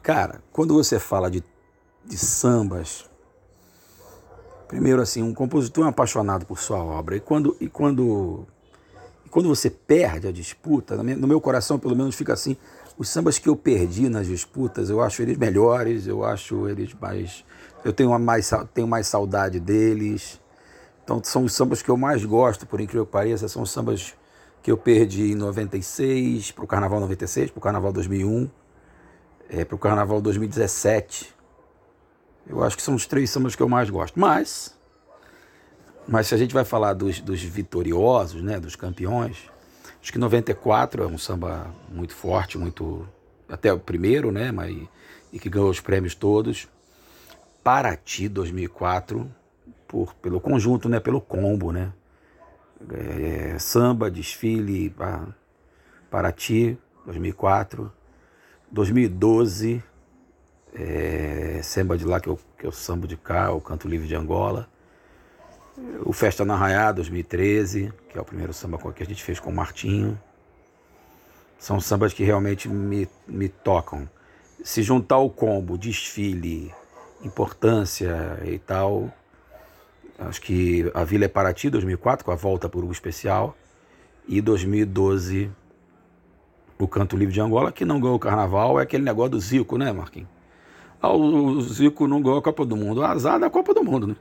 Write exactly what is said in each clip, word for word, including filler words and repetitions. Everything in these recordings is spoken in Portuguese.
Cara, quando você fala de, de sambas, primeiro assim, um compositor é um apaixonado por sua obra. E quando, e quando, e quando você perde a disputa, no meu coração pelo menos fica assim, os sambas que eu perdi nas disputas, eu acho eles melhores, eu acho eles mais... Eu tenho, uma mais, tenho mais saudade deles. Então são os sambas que eu mais gosto, por incrível que pareça, são os sambas que eu perdi em noventa e seis, pro Carnaval noventa e seis, pro Carnaval dois mil e um, é, pro Carnaval dois mil e dezessete. Eu acho que são os três sambas que eu mais gosto. Mas, mas se a gente vai falar dos, dos vitoriosos, né, dos campeões, acho que noventa e quatro é um samba muito forte, muito até o primeiro, né, mas, e que ganhou os prêmios todos. Paraty dois mil e quatro, por, pelo conjunto, né, pelo combo, né, é, samba, desfile, Paraty dois mil e quatro, dois mil e doze, é, samba de lá que eu, que eu sambo de cá, o Canto Livre de Angola, o Festa na Arraiá dois mil e treze, que é o primeiro samba que a gente fez com o Martinho. São sambas que realmente me, me tocam. Se juntar o combo, desfile, importância e tal, acho que a Vila é Paraty dois mil e quatro, com a volta por Hugo Especial, e dois mil e doze o Canto Livre de Angola, que não ganhou o Carnaval, é aquele negócio do Zico, né, Marquinhos? Ah, o Zico não ganhou a Copa do Mundo, azar da Copa do Mundo, né?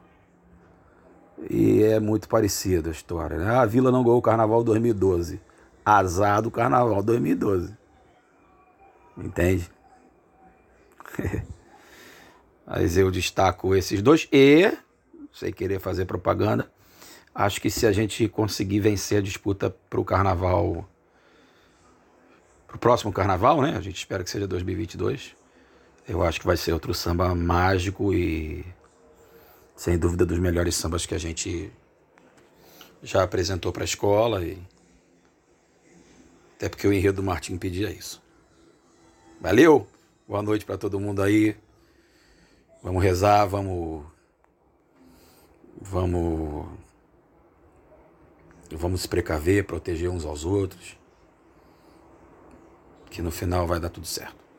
E é muito parecida a história, né? A Vila não ganhou o Carnaval dois mil e doze, azar do Carnaval dois mil e doze, entende? Mas eu destaco esses dois e, sem querer fazer propaganda, acho que se a gente conseguir vencer a disputa para o Carnaval, para o próximo Carnaval, né? A gente espera que seja dois mil e vinte e dois. Eu acho que vai ser outro samba mágico e, sem dúvida, dos melhores sambas que a gente já apresentou para a escola. E até porque o enredo do Martinho pedia isso. Valeu! Boa noite para todo mundo aí. Vamos rezar, vamos... Vamos... Vamos se precaver, proteger uns aos outros. Que no final vai dar tudo certo.